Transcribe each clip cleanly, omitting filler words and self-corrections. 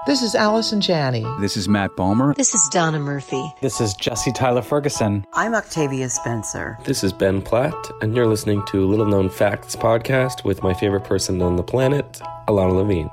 This is Allison Janney. This is Matt Bomer. This is Donna Murphy. This is Jesse Tyler Ferguson. I'm Octavia Spencer. This is Ben Platt, and you're listening to Little Known Facts podcast with my favorite person on the planet, Alana Levine.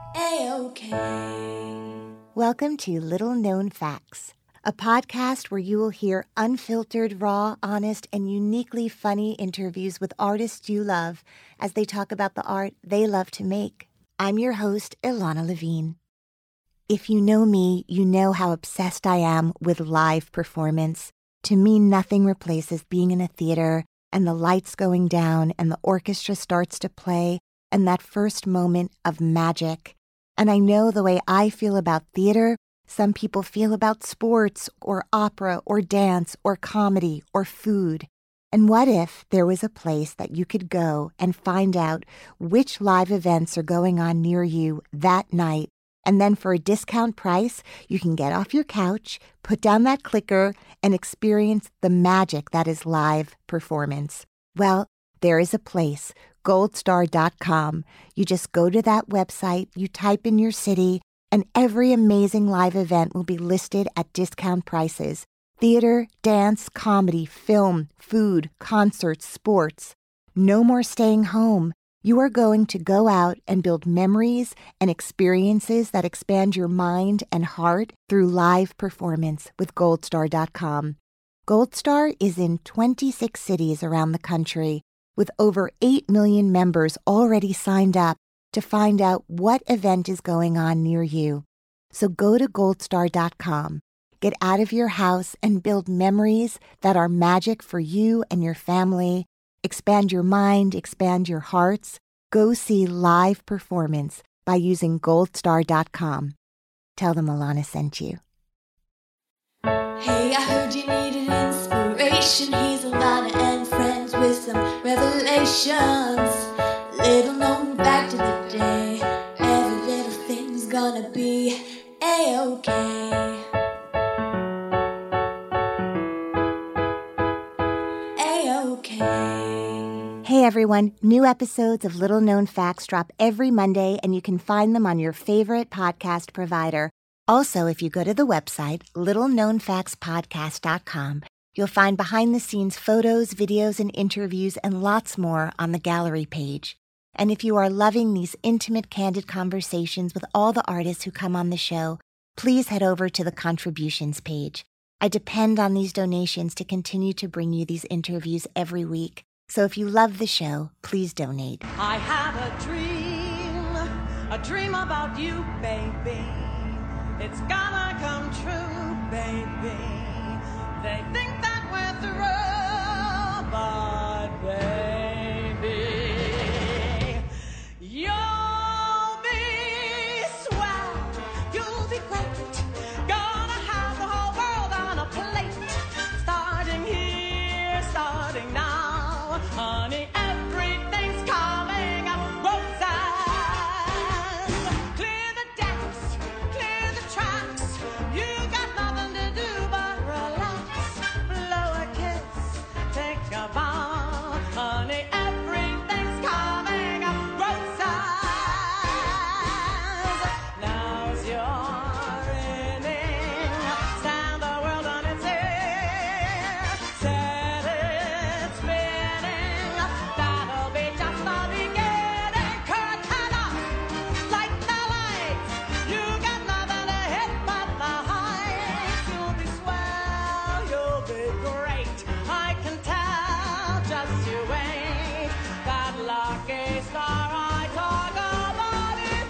A-OK. Welcome to Little Known Facts, a podcast where you will hear unfiltered, raw, honest, and uniquely funny interviews with artists you love as they talk about the art they love to make. I'm your host, Alana Levine. If you know me, you know how obsessed I am with live performance. To me, nothing replaces being in a theater and the lights going down and the orchestra starts to play and that first moment of magic. And I know the way I feel about theater, some people feel about sports or opera or dance or comedy or food. And what if there was a place that you could go and find out which live events are going on near you that night? And then for a discount price, you can get off your couch, put down that clicker, and experience the magic that is live performance. Well, there is a place, goldstar.com. You just go to that website, you type in your city, and every amazing live event will be listed at discount prices. Theater, dance, comedy, film, food, concerts, sports. No more staying home. You are going to go out and build memories and experiences that expand your mind and heart through live performance with goldstar.com. Goldstar is in 26 cities around the country with over 8 million members already signed up to find out what event is going on near you. So go to goldstar.com. Get out of your house and build memories that are magic for you and your family. Expand your mind, expand your hearts. Go see live performance by using goldstar.com. Tell them Alana sent you. Hey, I heard you needed inspiration. He's Alana and friends with some revelations. Little known fact of the day. Every little thing's gonna be A-OK. Hey everyone, new episodes of Little Known Facts drop every Monday and you can find them on your favorite podcast provider. Also, if you go to the website, littleknownfactspodcast.com, you'll find behind-the-scenes photos, videos, and interviews and lots more on the gallery page. And if you are loving these intimate, candid conversations with all the artists who come on the show, please head over to the contributions page. I depend on these donations to continue to bring you these interviews every week. So if you love the show, please donate. I have a dream about you, baby. It's gonna come true, baby. They think that we're through, but baby, you'll be swell, you'll be great. Gonna have the whole world on a plate. Starting here, starting now. Honey, everything's coming up roses. Clear the decks, clear the tracks. You got nothing to do but relax. Blow a kiss, take a bow. Honey, everything's coming up roses. Now's your inning. Stand the world on its ear. Set it spinning. That'll be just the beginning. Curtain up, light the lights. You got nothing to hit but the heights. You'll be swell, you'll be great. I can tell, just you wait. That lucky star I talk about is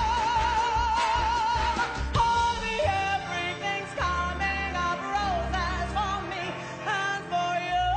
yours. Honey, everything's coming up roses for me and for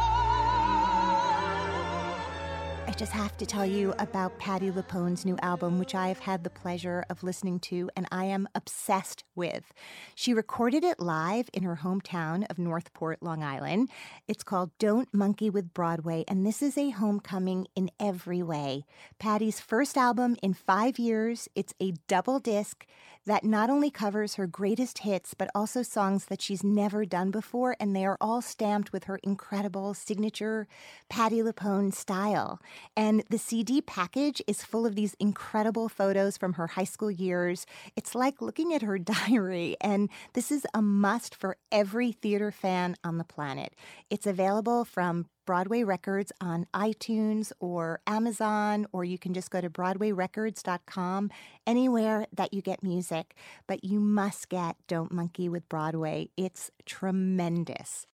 you. I just have to tell you about Patti LuPone's new album, which I have had the pleasure of listening to and I am obsessed with. She recorded it live in her hometown of Northport, Long Island. It's called Don't Monkey with Broadway, and this is a homecoming in every way. Patti's first album in 5 years. It's a double disc that not only covers her greatest hits, but also songs that she's never done before, and they are all stamped with her incredible signature Patti LuPone style. And And the CD package is full of these incredible photos from her high school years. It's like looking at her diary, and this is a must for every theater fan on the planet. It's available from Broadway Records on iTunes or Amazon, or you can just go to BroadwayRecords.com, anywhere that you get music. But you must get Don't Monkey with Broadway. It's tremendous.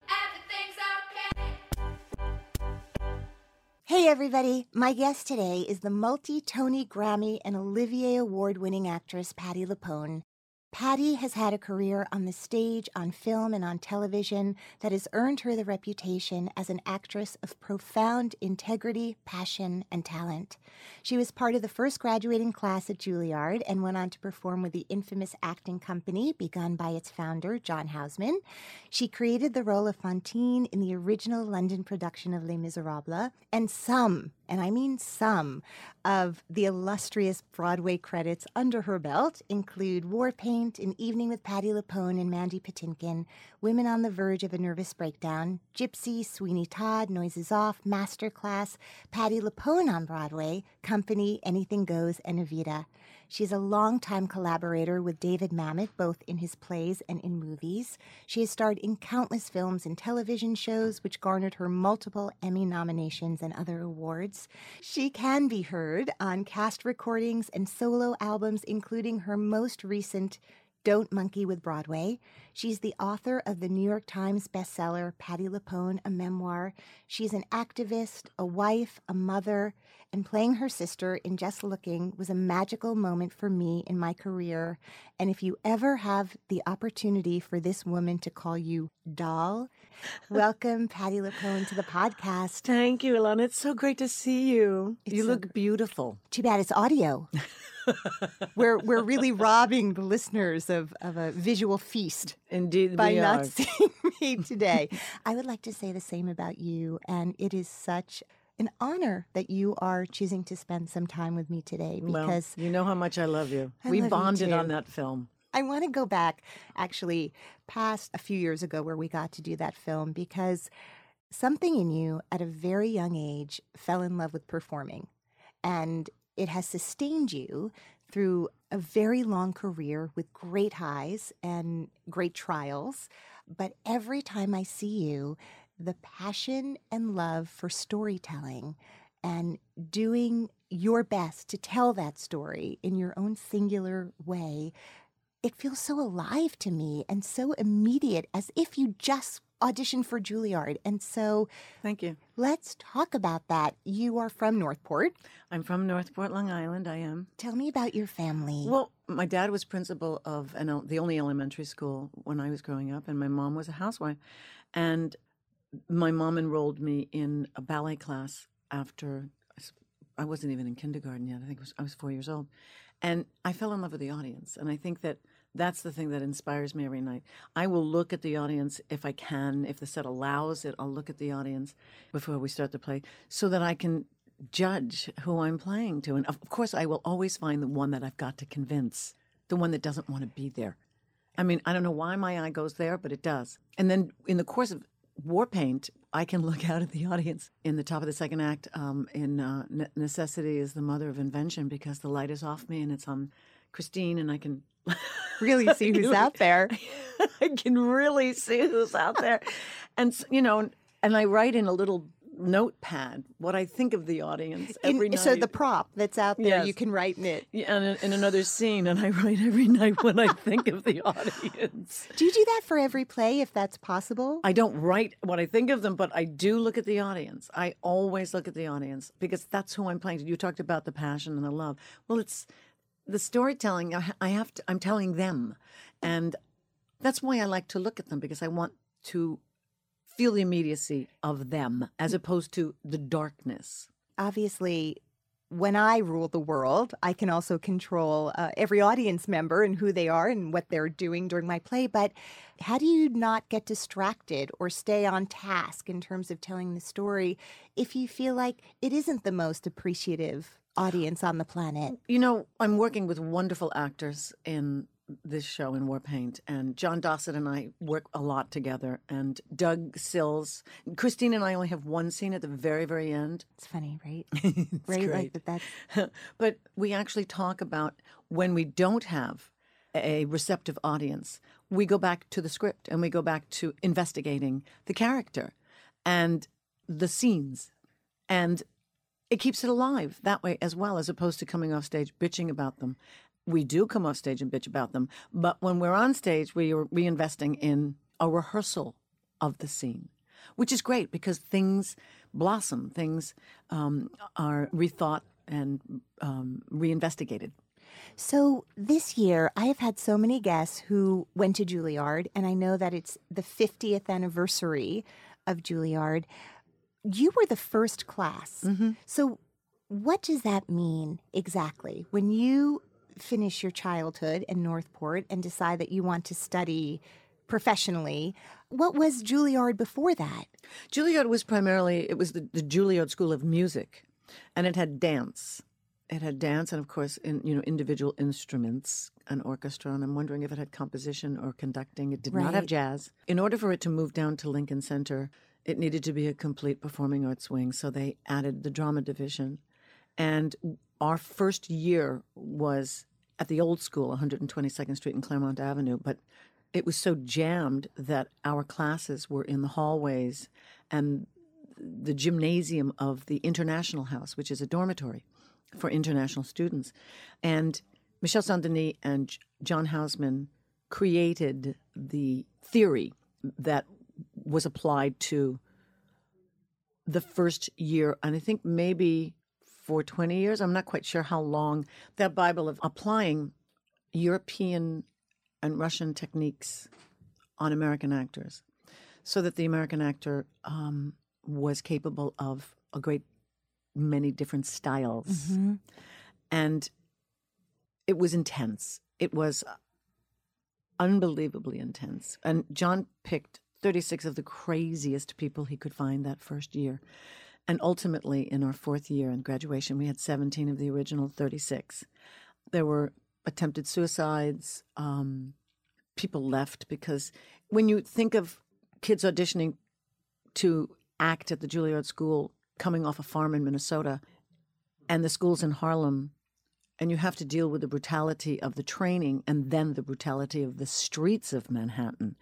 Hey, everybody. My guest today is the multi-Tony, Grammy, and Olivier Award-winning actress Patti LuPone. Patti has had a career on the stage, on film, and on television that has earned her the reputation as an actress of profound integrity, passion, and talent. She was part of the first graduating class at Juilliard and went on to perform with the infamous acting company begun by its founder, John Houseman. She created the role of Fantine in the original London production of Les Miserables, and some, and I mean some, of the illustrious Broadway credits under her belt include War Paint, An Evening with Patti LuPone and Mandy Patinkin, Women on the Verge of a Nervous Breakdown, Gypsy, Sweeney Todd, Noises Off, Masterclass, Patti LuPone on Broadway, Company, Anything Goes, and Evita. She's a longtime collaborator with David Mamet, both in his plays and in movies. She has starred in countless films and television shows, which garnered her multiple Emmy nominations and other awards. She can be heard on cast recordings and solo albums, including her most recent Don't Monkey with Broadway. She's the author of the New York Times bestseller, Patti LuPone, a memoir. She's an activist, a wife, a mother, and playing her sister in Just Looking was a magical moment for me in my career. And if you ever have the opportunity for this woman to call you doll, welcome Patti LuPone to the podcast. Thank you, Ilana. It's so great to see you. You look beautiful. Too bad it's audio. We're really robbing the listeners of a visual feast. Indeed, by we not are. seeing me today. I would like to say the same about you, and it is such an honor that you are choosing to spend some time with me today because Well, you know how much I love you. I We love you bonded too. on that film. I want to go back actually past a few years ago where we got to do that film because something in you at a very young age fell in love with performing, and it has sustained you through a very long career with great highs and great trials. But every time I see you, the passion and love for storytelling and doing your best to tell that story in your own singular way, it feels so alive to me and so immediate, as if you just auditioned for Juilliard. And so Thank you. let's talk about that. You are from Northport. I'm from Northport, Long Island. I am. Tell me about your family. Well, my dad was principal of the only elementary school when I was growing up, and my mom was a housewife. And my mom enrolled me in a ballet class after I wasn't even in kindergarten yet. I think I was 4 years old. And I fell in love with the audience. And I think that that's the thing that inspires me every night. I will look at the audience if I can. If the set allows it, I'll look at the audience before we start the play so that I can judge who I'm playing to. And of course, I will always find the one that I've got to convince, the one that doesn't want to be there. I mean, I don't know why my eye goes there, but it does. And then in the course of War Paint, I can look out at the audience in the top of the second act Necessity is the Mother of Invention, because the light is off me and it's on Christine, and I can really see who's out there. I can really see who's out there. And, and I write in a little notepad what I think of the audience every night. So the prop that's out there, Yes. you can write in it. Yeah, and in another scene, and I write every night what I think of the audience. Do you do that for every play if that's possible? I don't write what I think of them, but I do look at the audience. I always look at the audience because that's who I'm playing. You talked about the passion and the love. Well, it's the storytelling. I'm telling them, and that's why I like to look at them, because I want to feel the immediacy of them as opposed to the darkness. Obviously, when I rule the world, I can also control every audience member and who they are and what they're doing during my play. But how do you not get distracted or stay on task in terms of telling the story if you feel like it isn't the most appreciative audience on the planet? I'm working with wonderful actors in this show in Warpaint, and John Dossett and I work a lot together, and Doug Sills. Christine and I only have one scene at the very, very end. It's funny, right? It's right, great. like that's But we actually talk about when we don't have a receptive audience, we go back to the script and we go back to investigating the character and the scenes. And it keeps it alive that way as well, as opposed to coming off stage bitching about them. We do come off stage and bitch about them, but when we're on stage, we are reinvesting in a rehearsal of the scene, which is great because things blossom, things are rethought and reinvestigated. So this year, I have had so many guests who went to Juilliard, and I know that it's the 50th anniversary of Juilliard. You were the first class. So what does that mean exactly? When you finish your childhood in Northport and decide that you want to study professionally, what was Juilliard before that? Juilliard was primarily, it was the Juilliard School of Music, and it had dance. It had dance and, of course, individual instruments, an orchestra, and I'm wondering if it had composition or conducting. It did not have Right. jazz. In order for it to move down to Lincoln Center, it needed to be a complete performing arts wing, so they added the drama division. And our first year was at the old school, 122nd Street and Claremont Avenue, but it was so jammed that our classes were in the hallways and the gymnasium of the International House, which is a dormitory for international students. And Michel Saint-Denis and John Hausman created the theory that was applied to the first year, and I think maybe for 20 years, I'm not quite sure how long, that Bible of applying European and Russian techniques on American actors so that the American actor was capable of a great many different styles. And it was intense. It was unbelievably intense. And John picked 36 of the craziest people he could find that first year. And ultimately, in our fourth year in graduation, we had 17 of the original 36. There were attempted suicides. People left because when you think of kids auditioning to act at the Juilliard School coming off a farm in Minnesota, and the school's in Harlem, and you have to deal with the brutality of the training and then the brutality of the streets of Manhattan,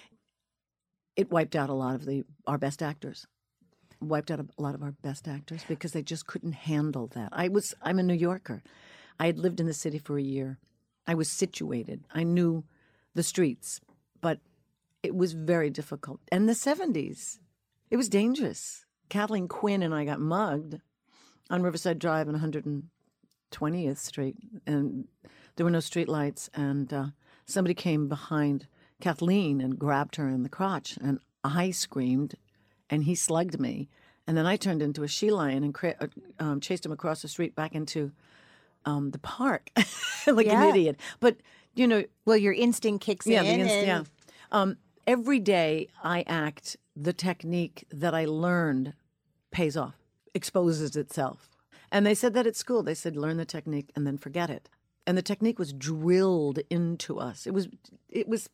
it wiped out a lot of our best actors. Wiped out a lot of our best actors because they just couldn't handle that. I'm a New Yorker. I had lived in the city for a year. I was situated. I knew the streets, but it was very difficult. And the 70s, it was dangerous. Kathleen Quinn and I got mugged on Riverside Drive and 120th Street, and there were no streetlights, and somebody came behind Kathleen and grabbed her in the crotch, and I screamed, and he slugged me, and then I turned into a she-lion and chased him across the street back into the park like an idiot. But, Well, your instinct kicks in. Every day I act, the technique that I learned pays off, exposes itself. And they said that at school. They said, learn the technique and then forget it. And the technique was drilled into us. It was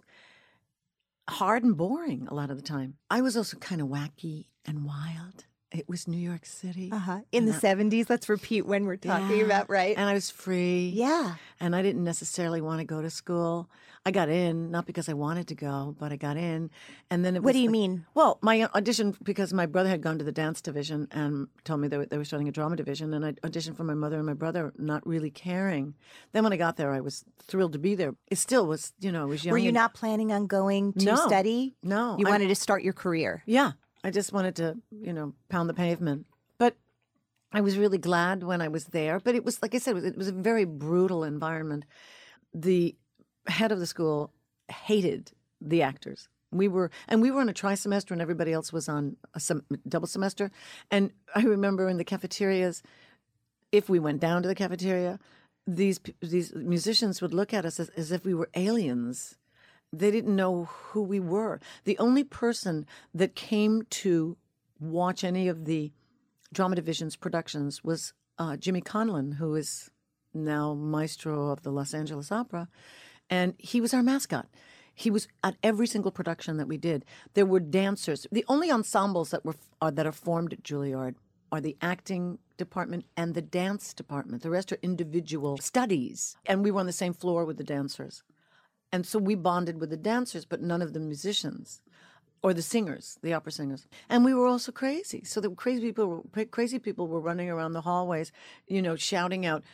hard and boring a lot of the time. I was also kind of wacky and wild. It was New York City. In the 70s, let's repeat when we're talking about, right? And I was free. Yeah. And I didn't necessarily want to go to school. I got in, not because I wanted to go, but I got in. And then it was What do you mean? Well, my audition, because my brother had gone to the dance division and told me they were starting a drama division, and I auditioned for my mother and my brother, not really caring. Then when I got there, I was thrilled to be there. It still was, I was young. Were you and- not planning on going to No. study? No. You wanted to start your career. Yeah. I just wanted to, pound the pavement. But I was really glad when I was there. But it was, like I said, it was a very brutal environment. The head of the school hated the actors. We were on a tri-semester and everybody else was on a double semester. And I remember in the cafeterias, if we went down to the cafeteria, these musicians would look at us as if we were aliens. They didn't know who we were. The only person that came to watch any of the drama division's productions was Jimmy Conlon, who is now maestro of the Los Angeles Opera. and he was our mascot. He was at every single production that we did. There were dancers. The only ensembles that are formed at Juilliard are the acting department and the dance department. The rest are individual studies, and we were on the same floor with the dancers. And so we bonded with the dancers, but none of the musicians or the singers, the opera singers. And we were also crazy. So the crazy people were running around the hallways, shouting out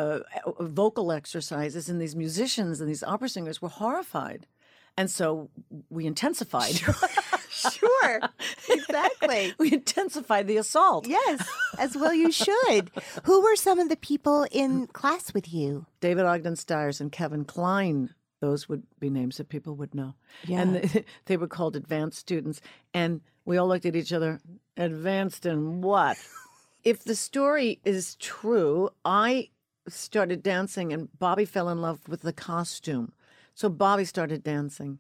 vocal exercises, and these musicians and these opera singers were horrified. And so we intensified. Sure, exactly. We intensified the assault. Yes, as well you should. Who were some of the people in class with you? David Ogden Stiers and Kevin Kline. Those would be names that people would know. Yeah. And they were called advanced students. And we all looked at each other, advanced in what? If the story is true, I started dancing and Bobby fell in love with the costume. So Bobby started dancing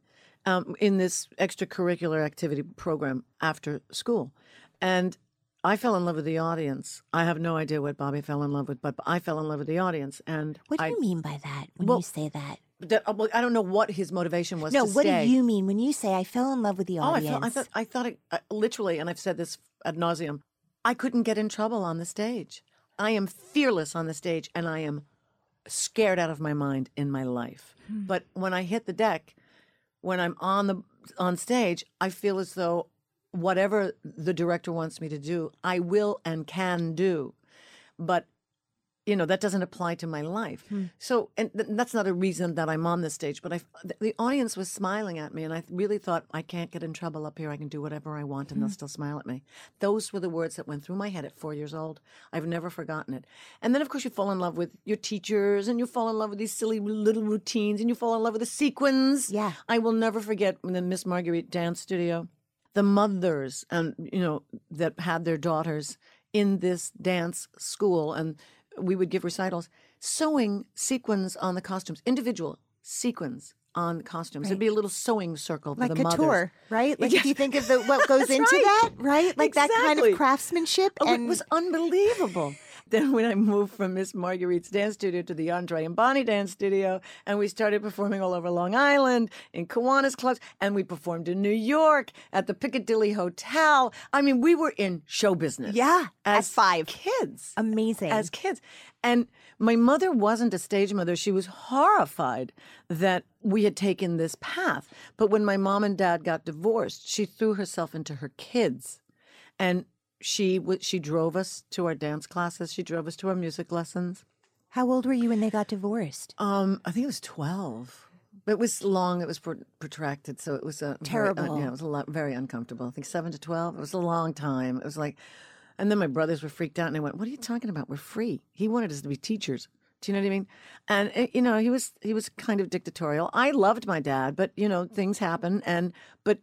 in this extracurricular activity program after school. And I fell in love with the audience. I have no idea what Bobby fell in love with, but I fell in love with the audience. And What do you mean by that when you say that? I don't know what his motivation was. No, to what stay. do you mean when you say I fell in love with the Oh, audience? I thought it, literally, and I've said this ad nauseum, I couldn't get in trouble on the stage. I am fearless on the stage, and I am scared out of my mind in my life. But when I hit the deck, when I'm on stage, I feel as though whatever the director wants me to do, I will and can do. But that doesn't apply to my life. So, and that's not a reason that I'm on this stage, but the audience was smiling at me, and I really thought, I can't get in trouble up here. I can do whatever I want, and they'll still smile at me. Those were the words that went through my head at 4 years old. I've never forgotten it. And then, of course, you fall in love with your teachers, and you fall in love with these silly little routines, and you fall in love with the sequins. Yeah. I will never forget when the Miss Marguerite dance studio, the mothers, and that had their daughters in this dance school, and we would give recitals, sewing sequins on the costumes, individual sequins on the costumes. Right. There'd be a little sewing circle for like the mothers. couture, right? Like Yes. if you think of what goes That's into right. that, right? Like that kind Exactly. of craftsmanship. Oh, and it was unbelievable. Then when I moved from Miss Marguerite's dance studio to the Andre and Bonnie dance studio, and we started performing all over Long Island, in Kiwanis clubs, and we performed in New York at the Piccadilly Hotel. I mean, we were in show business. Yeah, at as 5. kids. Amazing. As kids. And my mother wasn't a stage mother. She was horrified that we had taken this path. But when my mom and dad got divorced, she threw herself into her kids. And she drove us to our dance classes. She drove us to our music lessons. How old were you when they got divorced? I think it was 12. It was long. It was protracted, so it was Terrible. It was very uncomfortable. I think 7 to 12. It was a long time. It was like, and then my brothers were freaked out, and they went, "What are you talking about? We're free." He wanted us to be teachers. Do you know what I mean? And he was kind of dictatorial. I loved my dad, but things happen, but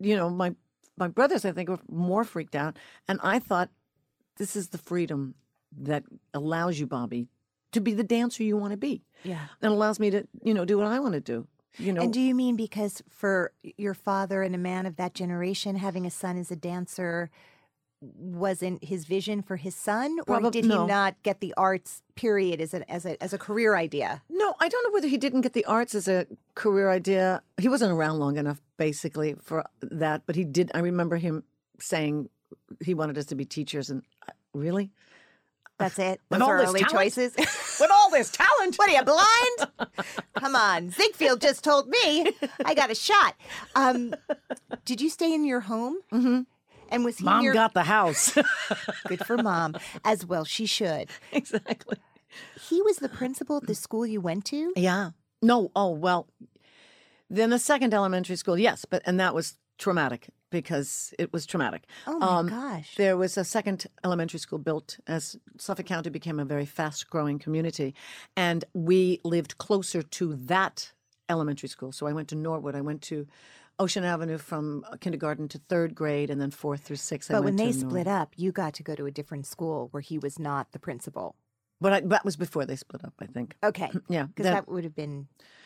my brothers, I think, were more freaked out. And I thought, this is the freedom that allows you, Bobby, to be the dancer you want to be. Yeah. And allows me to, do what I want to do. And do you mean because for your father and a man of that generation, having a son as a dancer wasn't his vision for his son? Or did he no. not get the arts, period, as a career idea? No, I don't know whether he didn't get the arts as a career idea. He wasn't around long enough, basically, for that. But he did. I remember him saying he wanted us to be teachers. And really? That's it? With Those all are this early talent? choices? With all this talent. What are you, blind? Come on. Ziegfeld just told me I got a shot. Did you stay in your home? Mm-hmm. And was he Mom your... got the house. Good for Mom. As well she should. Exactly. He was the principal at the school you went to? Yeah. No. Oh, well, then the second elementary school, yes. And that was traumatic because it was traumatic. Oh, my gosh. There was a second elementary school built as Suffolk County became a very fast-growing community. And we lived closer to that elementary school. So I went to Norwood. I went to Ocean Avenue from kindergarten to third grade, and then 4th through 6th. But when they split up, you got to go to a different school where he was not the principal. But that was before they split up, I think. Okay. Yeah. Because that would have been...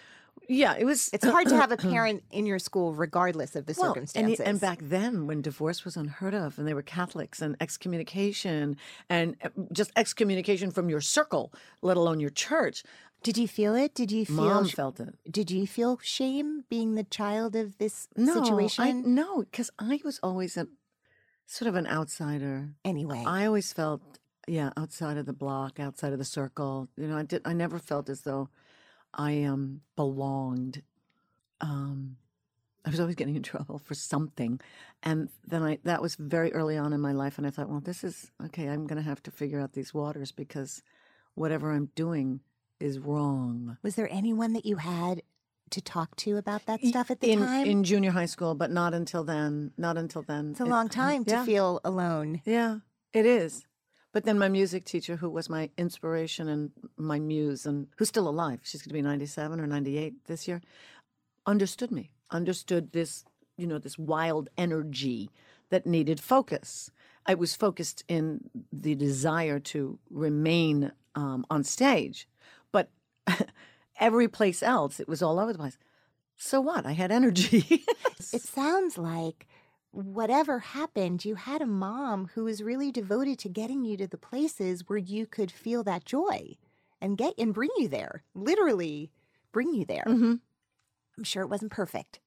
Yeah, it was. It's hard to have a parent in your school regardless of the Well, circumstances. And back then, when divorce was unheard of, and they were Catholics, and excommunication, and just excommunication from your circle, let alone your church. Did you feel it? Did you feel Mom felt it. Did you feel shame being the child of this No, situation? No, because I was always a sort of an outsider. Anyway, I always felt, outside of the block, outside of the circle. You know, I never felt as though I belonged. I was always getting in trouble for something, and then that was very early on in my life, and I thought, well, this is okay. I'm going to have to figure out these waters because whatever I'm doing is wrong. was there anyone that you had to talk to about that stuff at the time? In junior high school, but not until then. Not until then. It's a long time to feel alone. Yeah, it is. But then my music teacher, who was my inspiration and my muse, and who's still alive, she's going to be 97 or 98 this year, understood me, understood this, this wild energy that needed focus. I was focused in the desire to remain on stage, but every place else, it was all over the place. So what? I had energy. It sounds like whatever happened, you had a mom who was really devoted to getting you to the places where you could feel that joy and bring you there, literally bring you there. Mm-hmm. I'm sure it wasn't perfect.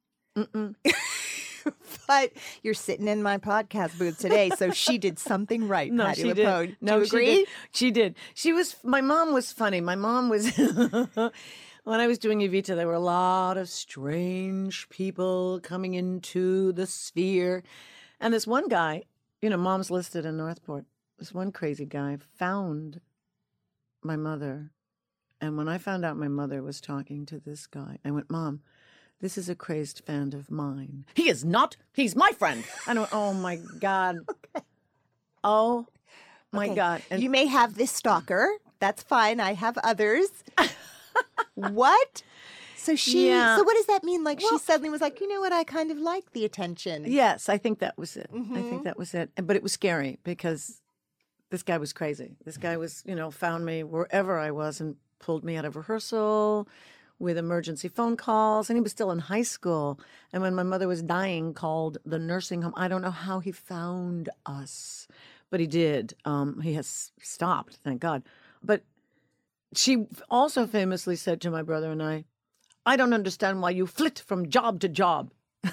But you're sitting in my podcast booth today, so she did something right, No, Patti she LuPone. did. Do you agree? She did. My mom was funny. My mom was, when I was doing Evita, there were a lot of strange people coming into the sphere. And this one guy, Mom's listed in Northport, this one crazy guy found my mother. And when I found out my mother was talking to this guy, I went, Mom, this is a crazed fan of mine. He is not. He's my friend. I know. Oh, my God. Okay. Oh, my Okay. God. And You may have this stalker. That's fine. I have others. What? So Yeah. So what does that mean? Like she suddenly was like, you know what? I kind of like the attention. yes, I think that was it. I Mm-hmm. think that was it. But it was scary because this guy was crazy. This guy was, found me wherever I was and pulled me out of rehearsal with emergency phone calls. And he was still in high school. And when my mother was dying, called the nursing home. I don't know how he found us, but he did. He has stopped, thank God. But she also famously said to my brother and I don't understand why you flit from job to job.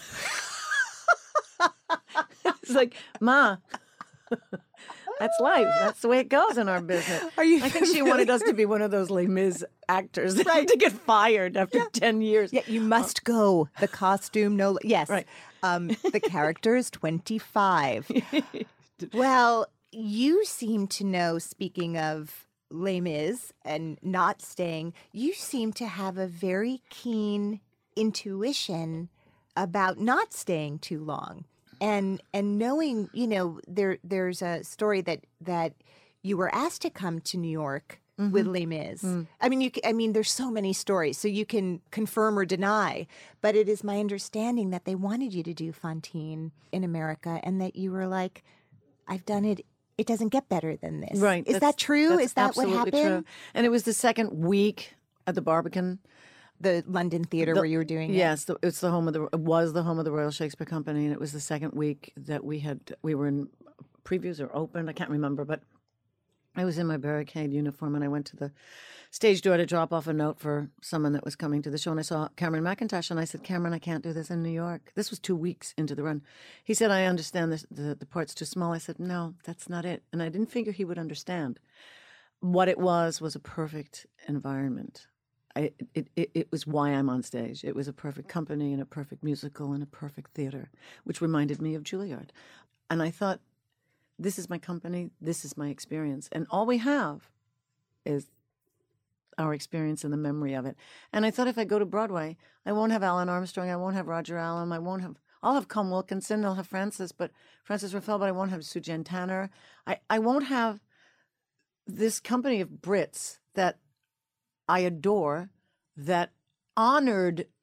It's like, Ma, that's life. That's the way it goes in our business. I think she wanted us to be one of those Les Mis actors that had to get fired after 10 years. Yeah, you must go. The costume, no. Yes. Right. The character is 25. Well, you seem to know, speaking of Les Mis and not staying, you seem to have a very keen intuition about not staying too long. And knowing, there's a story that you were asked to come to New York with Les Mis. I mean, there's so many stories, so you can confirm or deny. But it is my understanding that they wanted you to do Fantine in America, and that you were like, "I've done it. It doesn't get better than this." Right. Is that true? That's Is that what absolutely happened? true. And it was the second week at the Barbican. The London theater where you were doing it? Yes, it was the home of the Royal Shakespeare Company, and it was the second week that we were in previews or open. I can't remember, but I was in my barricade uniform, and I went to the stage door to drop off a note for someone that was coming to the show, and I saw Cameron McIntosh, and I said, Cameron, I can't do this in New York. This was 2 weeks into the run. He said, I understand this, the part's too small. I said, no, that's not it. And I didn't figure he would understand. What it was a perfect environment. It was why I'm on stage. It was a perfect company and a perfect musical and a perfect theater, which reminded me of Juilliard. And I thought, this is my company, this is my experience. And all we have is our experience and the memory of it. And I thought if I go to Broadway, I won't have Alan Armstrong, I won't have Roger Allam, I'll have Colm Wilkinson, I'll have Francis Raffel, but I won't have Sujan Tanner. I won't have this company of Brits that I adore, that honored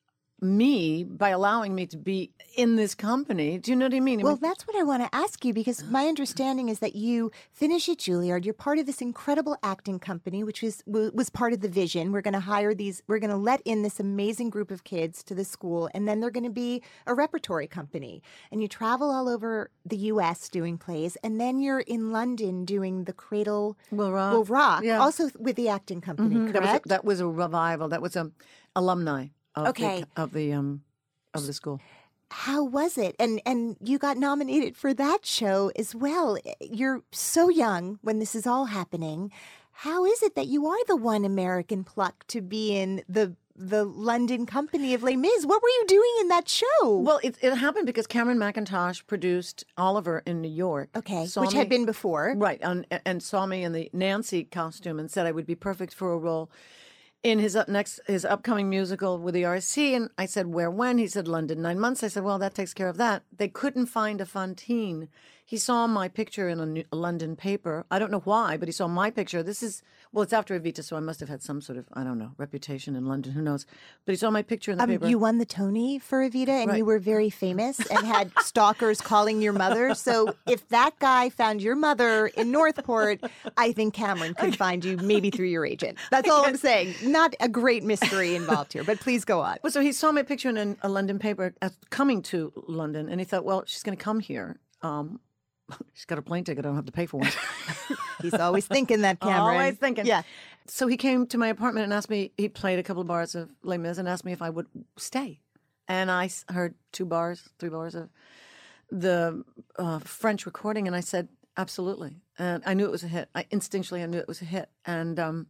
me by allowing me to be in this company. Do you know what I mean? Well, that's what I want to ask you, because my understanding is that you finish at Juilliard. You're part of this incredible acting company, which was part of the vision. We're going to let in this amazing group of kids to the school, and then they're going to be a repertory company. And you travel all over the U.S. doing plays, and then you're in London doing The Cradle Will Rock. Will Rock, Yeah. also with the acting company, Mhm. correct? That was a revival. That was alumni of Okay. of the school. How was it? And you got nominated for that show as well. You're so young when this is all happening. How is it that you are the one American pluck to be in the London company of Les Mis? What were you doing in that show? Well, it happened because Cameron McIntosh produced Oliver in New York. Okay, saw which me- had been before. Right, and saw me in the Nancy costume and said I would be perfect for a role in his upcoming musical with the RSC. And I said, where, when? He said, London, 9 months. I said, well, that takes care of that. They couldn't find a Fontaine. He saw my picture in a London paper. I don't know why, but he saw my picture. It's after Evita, so I must have had some sort of, I don't know, reputation in London. Who knows? But he saw my picture in the paper. You won the Tony for Evita, and Right. you were very famous and had stalkers calling your mother. So if that guy found your mother in Northport, I think Cameron could find you maybe through your agent. That's all I'm saying. Not a great mystery involved here, but please go on. Well, so he saw my picture in a London paper coming to London, and he thought, well, she's going to come here. She's got a plane ticket. I don't have to pay for one. He's always thinking that, Cameron. Always thinking. Yeah. So he came to my apartment and asked me, he played a couple of bars of Les Mis and asked me if I would stay. And I heard 3 bars of the French recording, and I said, absolutely. And I knew it was a hit. I knew it was a hit. And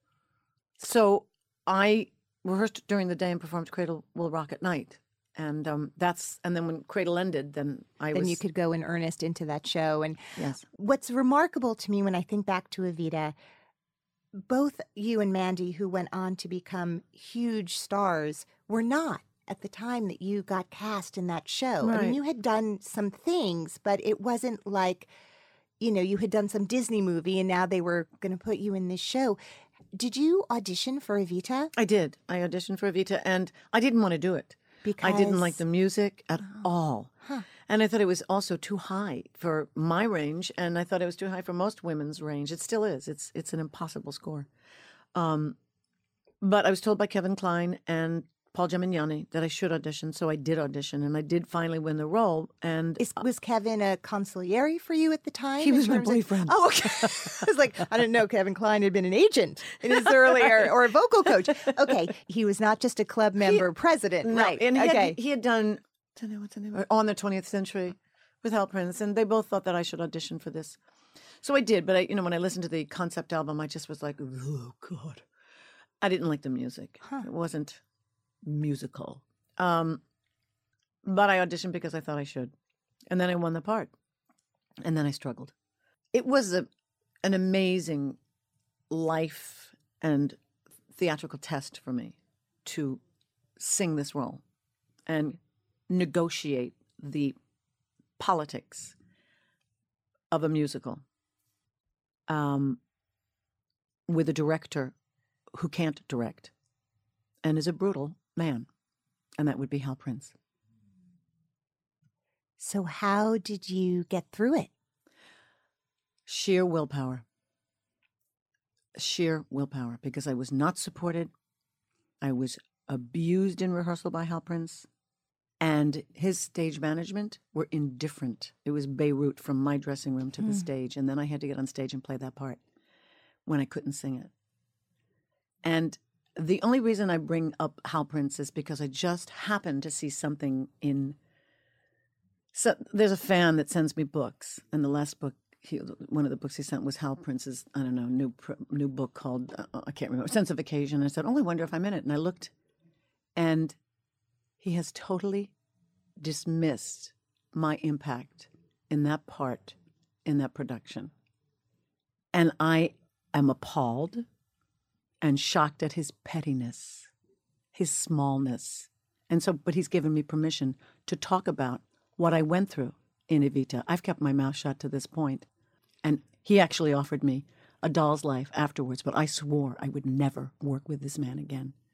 so I rehearsed during the day and performed Cradle Will Rock at night. And and then when Cradle ended, then you could go in earnest into that show. And Yes. what's remarkable to me when I think back to Evita, both you and Mandy, who went on to become huge stars, were not at the time that you got cast in that show. I mean, Right. you had done some things, but it wasn't like, you had done some Disney movie and now they were going to put you in this show. Did you audition for Evita? I did. I auditioned for Evita, and I didn't want to do it. Because I didn't like the music at all. Huh. And I thought it was also too high for my range, and I thought it was too high for most women's range. It still is. It's an impossible score. But I was told by Kevin Kline and Paul Gemignani that I should audition, so I did audition, and I did finally win the role. And Was Kevin a consigliere for you at the time? He in was my terms of- boyfriend. Oh, okay. I was like, I didn't know Kevin Kline had been an agent in his earlier, or a vocal coach. Okay, he was not just a club member president, No, right? And okay. he had done what's the name? On the 20th Century with Hal Prince, and they both thought that I should audition for this. So I did, but when I listened to the concept album, I just was like, oh God, I didn't like the music. It wasn't musical. But I auditioned because I thought I should, and then I won the part, and then I struggled. It was an amazing life and theatrical test for me to sing this role and negotiate the politics of a musical with a director who can't direct and is a brutal man, and that would be Hal Prince. So how did you get through it? Sheer willpower. Sheer willpower, because I was not supported. I was abused in rehearsal by Hal Prince, and his stage management were indifferent. It was Beirut from my dressing room to the stage, and then I had to get on stage and play that part when I couldn't sing it. And the only reason I bring up Hal Prince is because I just happened to see something in... So there's a fan that sends me books, and the last book, one of the books he sent was Hal Prince's, I don't know, new book called, I can't remember, Sense of Occasion. I said, oh, I wonder if I'm in it. And I looked, and he has totally dismissed my impact in that part, in that production. And I am appalled and shocked at his pettiness, his smallness. And so, but he's given me permission to talk about what I went through in Evita. I've kept my mouth shut to this point. And he actually offered me A Doll's Life afterwards, but I swore I would never work with this man again.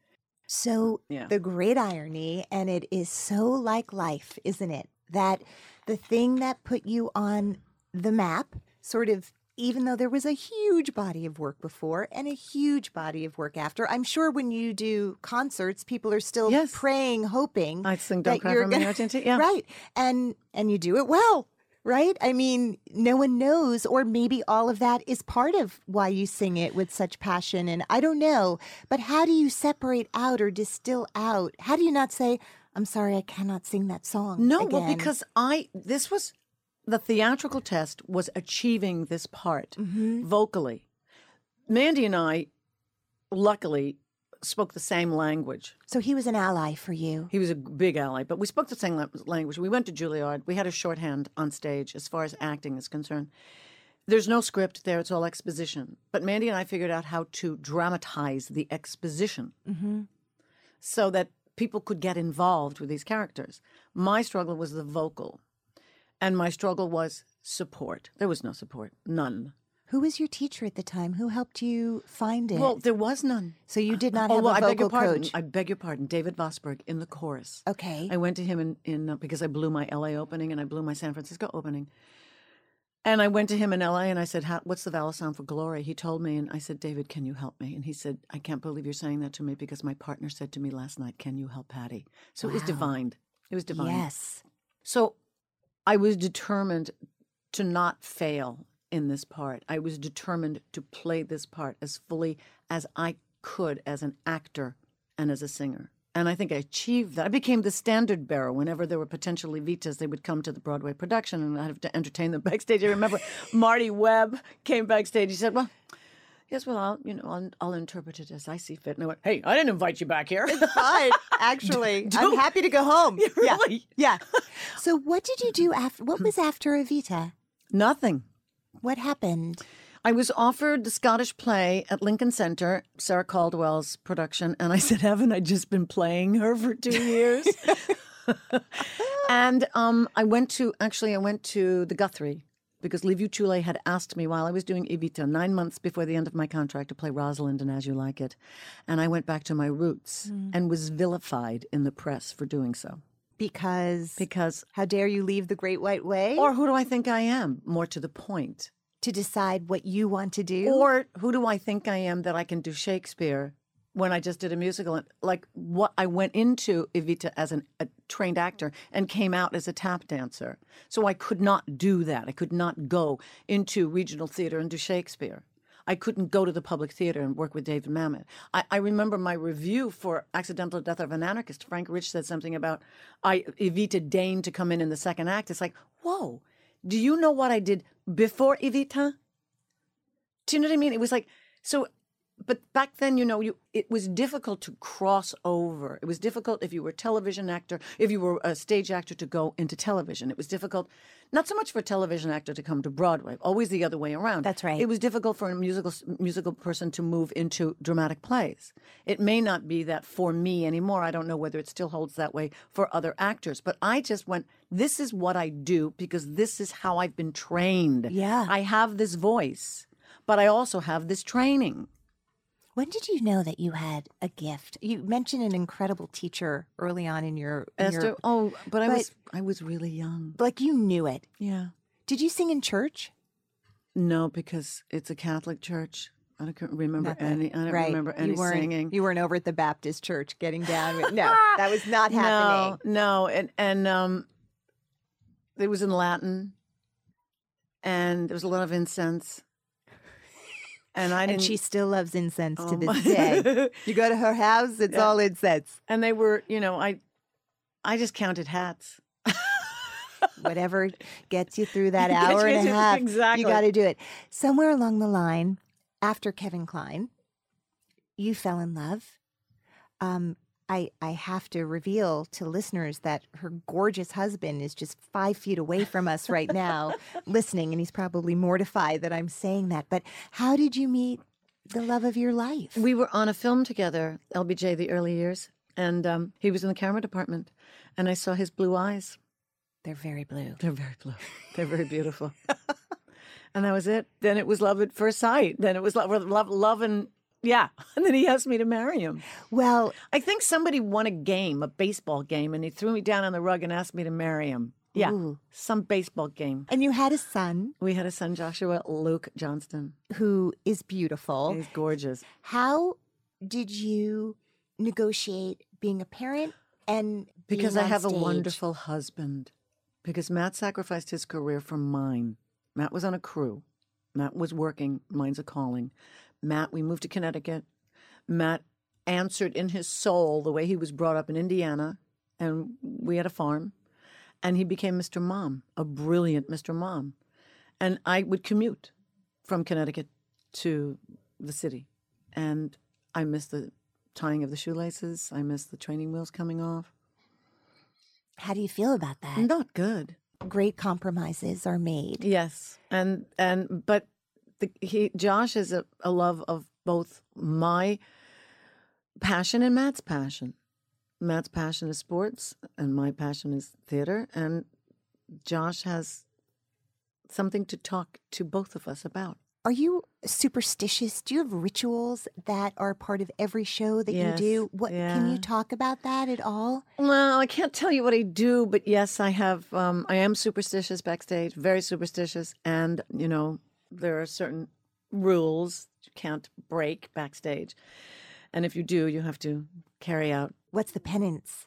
So Yeah. the great irony, and it is so like life, isn't it? That the thing that put you on the map, sort of, even though there was a huge body of work before and a huge body of work after, I'm sure when you do concerts, people are still Yes. praying, hoping I sing Don't that Cry you're for Me, gonna- Argentina. Yeah. right, and you do it well. Right? I mean, no one knows, or maybe all of that is part of why you sing it with such passion. And I don't know, but how do you separate out or distill out? How do you not say, I'm sorry, I cannot sing that song? No, well, again?" because this was the theatrical test was achieving this part vocally. Mandy and I, luckily, spoke the same language. So he was an ally for you. He was a big ally, but we spoke the same language. We went to Juilliard. We had a shorthand on stage as far as acting is concerned. There's no script there. It's all exposition. But Mandy and I figured out how to dramatize the exposition so that people could get involved with these characters. My struggle was the vocal, and my struggle was support. There was no support, none. Who was your teacher at the time? Who helped you find it? Well, there was none. so you did not Oh, have well, a I beg your vocal pardon. coach. I beg your pardon. David Vosberg in the chorus. Okay. I went to him in because I blew my LA opening and I blew my San Francisco opening. And I went to him in LA and I said, what's the vowel sound for glory? He told me, and I said, David, can you help me? And he said, I can't believe you're saying that to me because my partner said to me last night, can you help Patty? So it was divined. It was divine. Yes. So I was determined to not fail in this part. I was determined to play this part as fully as I could as an actor and as a singer. And I think I achieved that. I became the standard bearer. Whenever there were potential Evitas, they would come to the Broadway production and I'd have to entertain them backstage. I remember Marty Webb came backstage. He said, well, yes, well, I'll interpret it as I see fit. And I went, hey, I didn't invite you back here. Fine, actually. I'm happy to go home. Really? Yeah. So what did you do after, what was after Evita? Nothing. What happened? I was offered the Scottish play at Lincoln Center, Sarah Caldwell's production, and I said, haven't I just been playing her for 2 years? And I went to the Guthrie because Liviu Chule had asked me while I was doing Evita 9 months before the end of my contract to play Rosalind in As You Like It. And I went back to my roots and was vilified in the press for doing so. Because how dare you leave the Great White Way? Or who do I think I am? More to the point. To decide what you want to do? Or who do I think I am that I can do Shakespeare when I just did a musical? Like what I went into Evita as a trained actor and came out as a tap dancer. So I could not do that. I could not go into regional theater and do Shakespeare. I couldn't go to the public theater and work with David Mamet. I remember my review for Accidental Death of an Anarchist. Frank Rich said something about Evita deigned to come in the second act. It's like, whoa, do you know what I did before Evita? Do you know what I mean? It was like, so, but back then, it was difficult to cross over. It was difficult if you were a television actor, if you were a stage actor to go into television. It was difficult, not so much for a television actor to come to Broadway, always the other way around. That's right. It was difficult for a musical person to move into dramatic plays. It may not be that for me anymore. I don't know whether it still holds that way for other actors. But I just went, this is what I do because this is how I've been trained. Yeah. I have this voice, but I also have this training. When did you know that you had a gift? You mentioned an incredible teacher early on in your Esther, but I was really young. like you knew it. Yeah. Did you sing in church? No, because it's a Catholic church. I don't remember Nothing. any. I don't Right. remember any singing. You weren't over at the Baptist church getting down with no, that was not happening. No, and it was in Latin, and there was a lot of incense. And I didn't. And she still loves incense to Oh, this my- day. You go to her house, it's all incense. And they were, I just counted hats. Whatever gets you through that Gets hour you and a through- half, exactly. you got to do it. Somewhere along the line, after Kevin Kline, you fell in love. I have to reveal to listeners that her gorgeous husband is just 5 feet away from us right now, listening, and he's probably mortified that I'm saying that. But how did you meet the love of your life? We were on a film together, LBJ, The Early Years, and he was in the camera department, and I saw his blue eyes. They're very blue. They're very blue. They're very beautiful. And that was it. Then it was love at first sight. Then it was love and Yeah. And then he asked me to marry him. Well, I think somebody won a baseball game, and he threw me down on the rug and asked me to marry him. Yeah. Ooh. Some baseball game. and you had a son We had a son, Joshua Luke Johnston. who is beautiful. He's gorgeous. How did you negotiate being a parent and Because being I on have a stage? wonderful husband. Because Matt sacrificed his career for mine. Matt was on a crew. Matt was working. Mine's a calling. Matt, we moved to Connecticut. Matt answered in his soul the way he was brought up in Indiana, and we had a farm. And he became Mr. Mom, a brilliant Mr. Mom. And I would commute from Connecticut to the city. And I miss the tying of the shoelaces. I miss the training wheels coming off. How do you feel about that? Not good. Great compromises are made. Yes, but Josh is a love of both my passion and Matt's passion. Matt's passion is sports, and my passion is theater. And Josh has something to talk to both of us about. Are you superstitious? Do you have rituals that are part of every show that Yes, you do? Can you yeah. talk about that at all? Well, I can't tell you what I do, but yes, I have. I am superstitious backstage, very superstitious, and there are certain rules you can't break backstage, and if you do, you have to carry out. What's the penance?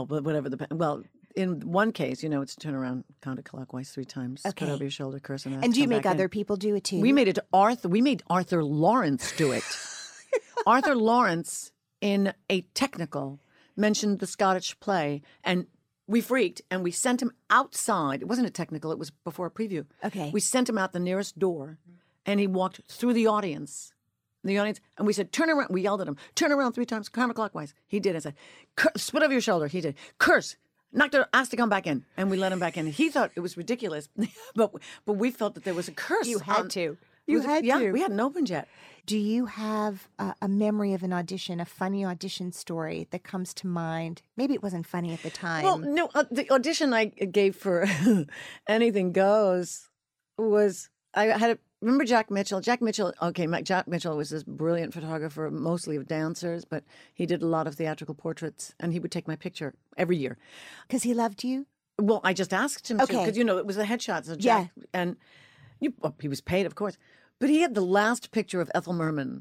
In one case, it's turn around counterclockwise 3 times, Okay. cut over your shoulder, curse, and And do you come make back in. other people do it too? We made it to Arthur. We made Arthur Lawrence do it. Arthur Lawrence, in a technical, mentioned the Scottish play, and we freaked, and we sent him outside. It wasn't a technical; it was before a preview. Okay. We sent him out the nearest door, and he walked through the audience. And we said, "Turn around." We yelled at him, "Turn around 3 times, counterclockwise." He did. I said, "Spit over your shoulder." He did. Curse. Asked to come back in, and we let him back in. He thought it was ridiculous, but we felt that there was a curse. You had to. You You had yeah, to. we hadn't opened yet. Do you have a memory of an audition, a funny audition story that comes to mind? Maybe it wasn't funny at the time. Well, no, the audition I gave for Anything Goes was remember Jack Mitchell? Jack Mitchell was this brilliant photographer, mostly of dancers, but he did a lot of theatrical portraits, and he would take my picture every year. Because he loved you? Well, I just asked him to, Okay. because it was the headshots. So Jack, and he was paid, of course, but he had the last picture of Ethel Merman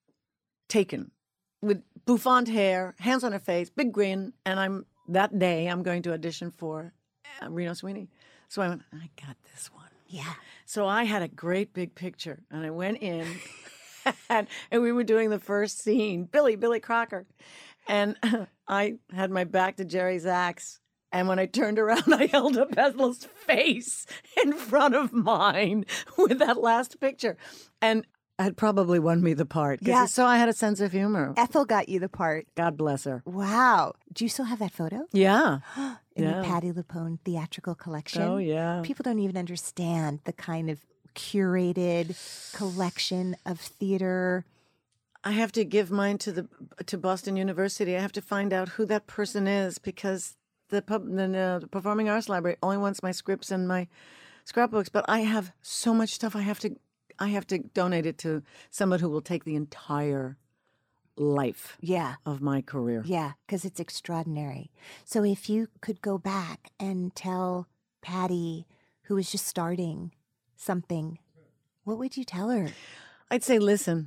taken with bouffant hair, hands on her face, big grin, and that day I'm going to audition for Reno Sweeney. So I went, I got this one. Yeah. So I had a great big picture, and I went in, and we were doing the first scene, Billy Crocker, and I had my back to Jerry Zaks, and when I turned around, I held up Ethel's face in front of mine with that last picture, and had probably won me the part. Yeah. So I had a sense of humor. Ethel got you the part. God bless her. Wow. Do you still have that photo? Yeah. In Yeah. the Patti LuPone theatrical collection? Oh, yeah. People don't even understand the kind of curated collection of theater. I have to give mine to Boston University. I have to find out who that person is, because the Performing Arts Library only wants my scripts and my scrapbooks. But I have so much stuff. I have to donate it to someone who will take the entire life Yeah. of my career. Yeah, because it's extraordinary. So if you could go back and tell Patti, who was just starting something, what would you tell her? I'd say listen.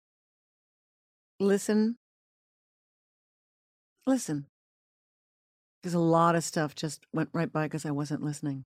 Because a lot of stuff just went right by because I wasn't listening.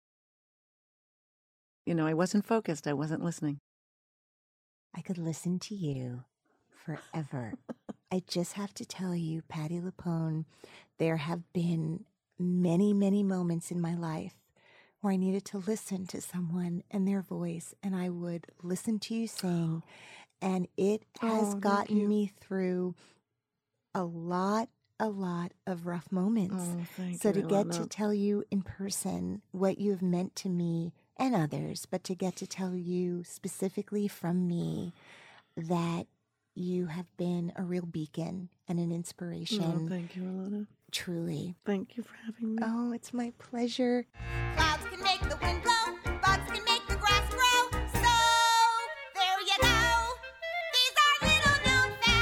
I wasn't focused. I wasn't listening. I could listen to you forever. I just have to tell you, Patti LuPone, there have been many, many moments in my life where I needed to listen to someone and their voice, and I would listen to you sing, and it has thank gotten you. me through a lot of rough moments. Thank So you, to get Ilana. to tell you in person what you have meant to me and others, but to get to tell you specifically from me that you have been a real beacon and an inspiration. Thank you, Ilana. Truly. Thank you for having me. Oh, it's my pleasure. Clouds can make the wind blow, bugs can make the grass grow. So, there you go. These are little known facts.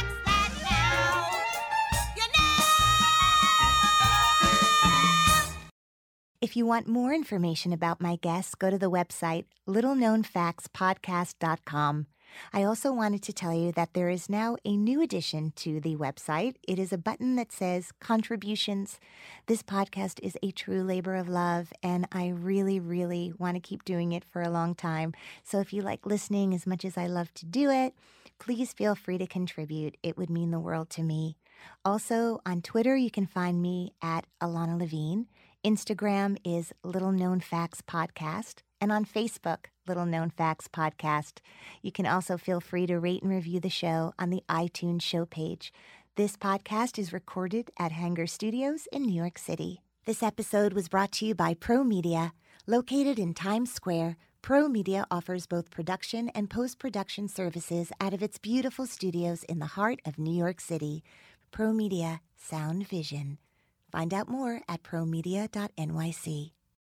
If you want more information about my guests, go to the website littleknownfactspodcast.com. I also wanted to tell you that there is now a new addition to the website. It is a button that says contributions. This podcast is a true labor of love, and I really, really want to keep doing it for a long time. So if you like listening as much as I love to do it, please feel free to contribute. It would mean the world to me. Also, on Twitter, you can find me at Alana Levine. Instagram is Little Known Facts Podcast. And on Facebook, Little Known Facts Podcast. You can also feel free to rate and review the show on the iTunes show page. This podcast is recorded at Hanger Studios in New York City. This episode was brought to you by Pro Media. Located in Times Square, Pro Media offers both production and post-production services out of its beautiful studios in the heart of New York City. Pro Media, Sound Vision. Find out more at promedia.nyc.